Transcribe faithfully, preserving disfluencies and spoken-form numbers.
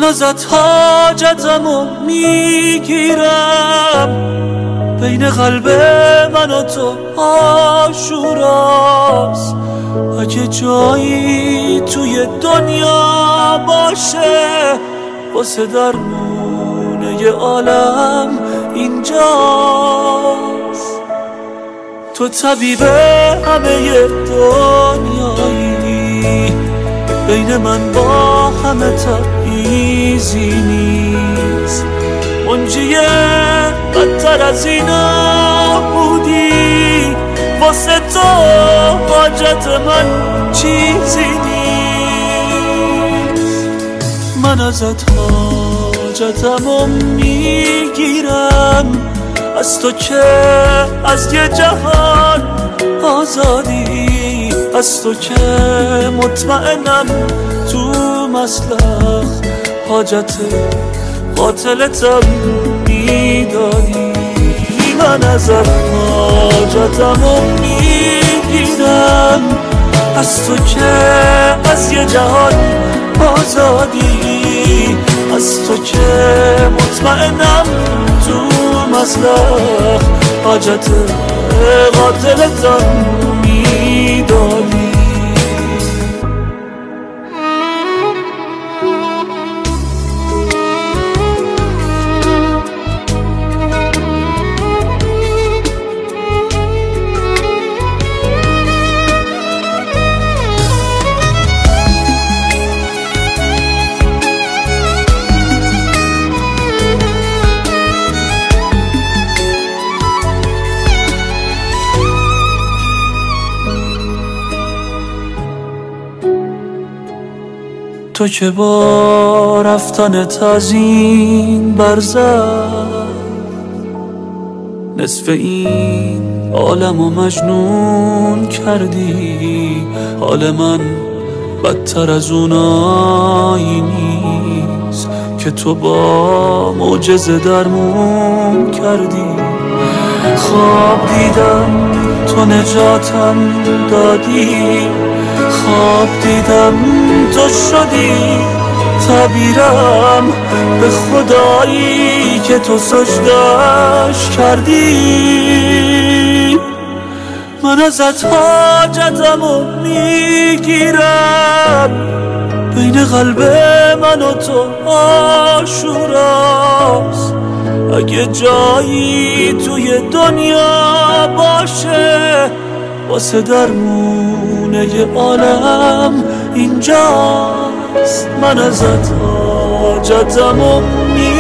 ازت حاجتمو میگیرم، بین قلب من و تو آشوراست. اگه جایی توی دنیا باشه واسه درمونه ی عالم اینجاست. تو طبیب همه دنیایی، بین من با همه تمیزی نیست. منجیه بدتر از اینا بودی، واسه تو حاجت من چیزی نیست. من ازت حاجتمو میگیرم، از تو که از یه جهان آزادی، از تو که مطمئنم تو مسلخ حاجت قاتلتم میدانی. من ازت حاجتمو میگیرم، از تو که از یه جهان آزادی، از تو که مطمئنم تو مسلخ حاجت قاتلتم میدانی. تو که با رفتنت از این برزخ نصف این عالمو مجنون کردی. حال من بدتر از اونایی نیست که تو با معجزه درمون کردی. خواب دیدم تو نجاتم دادی، خواب دیدم تو شدی تعبیرم به خدایی که تو سجدش کردی. من ازت حاجتمو میگیرم، بین قلب من و تو آشوراست. اگه جایی توی دنیا باشه واسه درمونه ی عالم اینجاست. من ازت حاجتمو میگیرم،